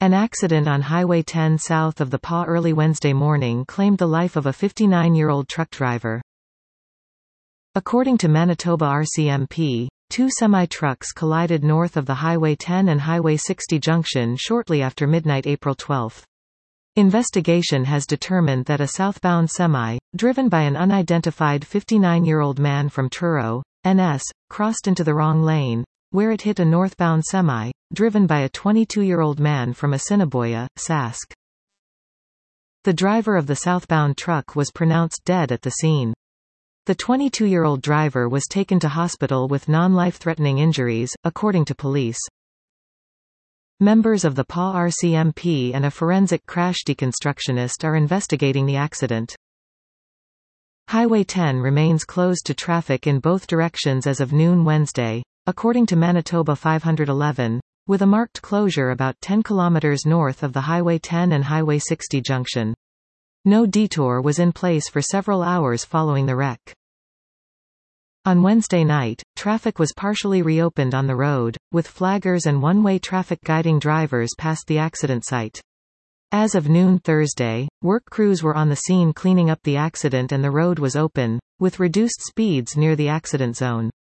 An accident on Highway 10 south of the PA early Wednesday morning claimed the life of a 59-year-old truck driver. According to Manitoba RCMP, two semi-trucks collided north of the Highway 10 and Highway 60 junction shortly after midnight April 12. Investigation has determined that a southbound semi, driven by an unidentified 59-year-old man from Truro, NS, crossed into the wrong lane, where it hit a northbound semi, driven by a 22-year-old man from Assiniboia, Sask. The driver of the southbound truck was pronounced dead at the scene. The 22-year-old driver was taken to hospital with non-life-threatening injuries, according to police. Members of the PA RCMP and a forensic crash deconstructionist are investigating the accident. Highway 10 remains closed to traffic in both directions as of noon Wednesday, according to Manitoba 511, with a marked closure about 10 km north of the Highway 10 and Highway 60 junction. No detour was in place for several hours following the wreck. On Wednesday night, traffic was partially reopened on the road, with flaggers and one-way traffic guiding drivers past the accident site. As of noon Thursday, work crews were on the scene cleaning up the accident and the road was open, with reduced speeds near the accident zone.